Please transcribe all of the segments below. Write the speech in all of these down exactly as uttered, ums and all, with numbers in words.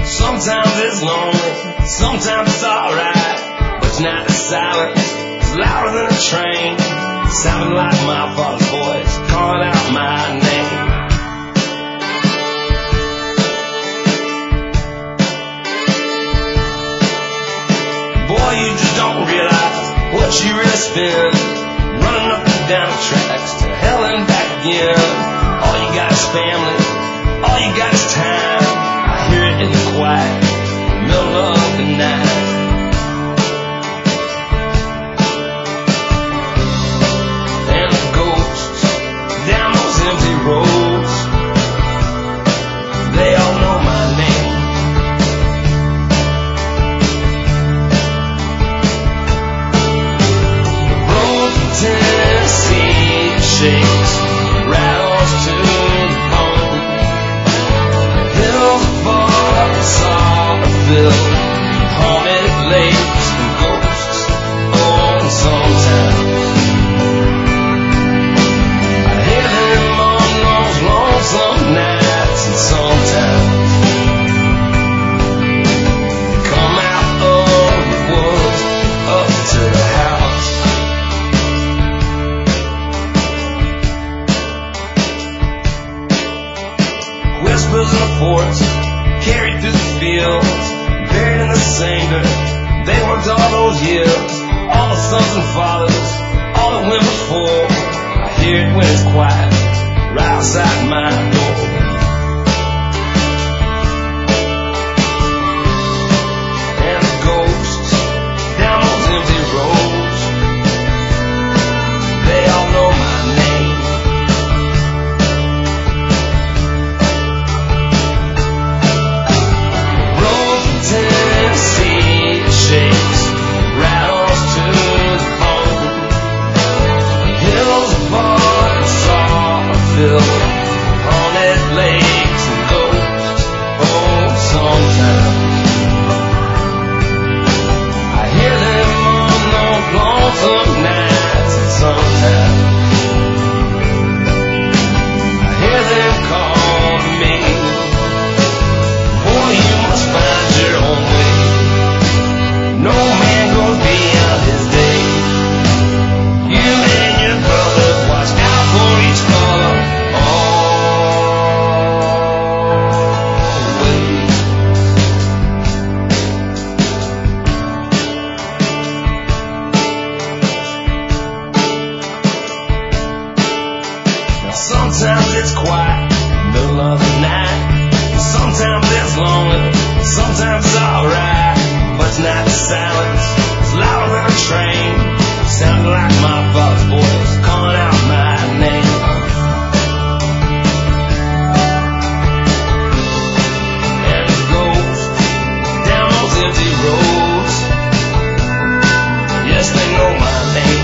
Sometimes it's lonely, sometimes it's alright, but tonight the silence is louder than a train, sounding like my father's voice calling out my name. Boy, you just don't realize what you really spend, running up and down the tracks to hell and back again. All you got is family, all you got is time. I hear it in the quiet, middle of the night. And the ghosts down those empty roads, they all know my name. The road from Tennessee shakes, rattles to the bone. The hills above Arkansas are filled, haunted lakes and ghosts. Oh, and sometimes I hear them on those lonesome nights, and sometimes they come out of the woods up to the house. Whispers in the forest, carried through the fields, buried in the same dirt they worked all those years. All the sons and fathers, all that went before, I hear it when it's quiet, right outside my door. And the ghosts down those empty roads, they all know my name. Road from Tennessee shakes, rattles to the bone. The hills above Arkansas are filled, haunted lakes and ghosts. Oh, sometimes I hear them on those lonesome nights, and sometimes I hear them call to me. Boy, you must find your own way. No man goes beyond his day. You and your brother watch out for each other always. Now sometimes it's quiet, middle of the night. Sometimes it's lonely, sometimes it's alright, but tonight the silence is louder than a train, sounding like my father's voice calling out my name. And the ghosts down those empty roads, yes, they know my name.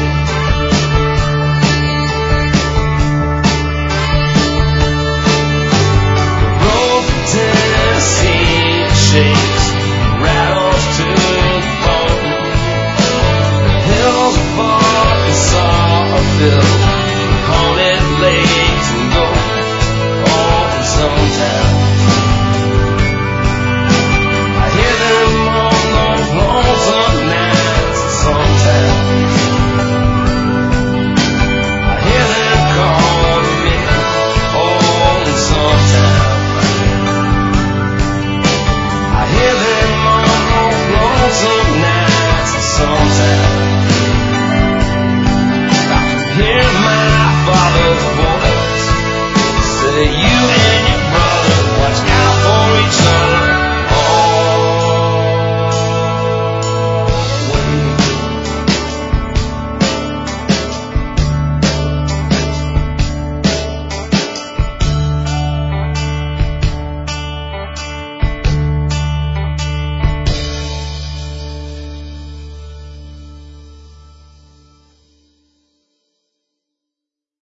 The road from Tennessee shakes, rattles to the bone. The hills above Arkansas are filled,